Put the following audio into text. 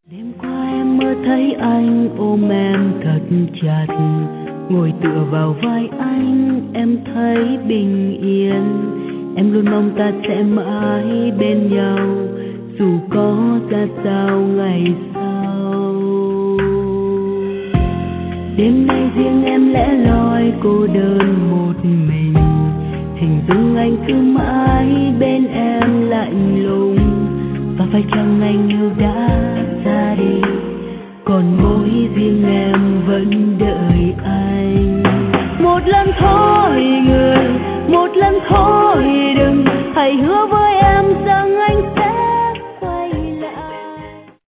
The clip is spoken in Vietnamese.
Đêm qua em mơ thấy anh ôm em thật chặt, ngồi tựa vào vai anh em thấy bình yên. Em luôn mong ta sẽ mãi bên nhau dù có ra sao ngày sau. Đêm nay riêng em lẻ loi cô đơn một mình, hình dung anh cứ mãi bên em lạnh lùng. Và phải chăng anh yêu đã ra đi, còn mỗi riêng em vẫn đợi anh. Một lần thôi ngừng, một lần thôi đừng, hãy hứa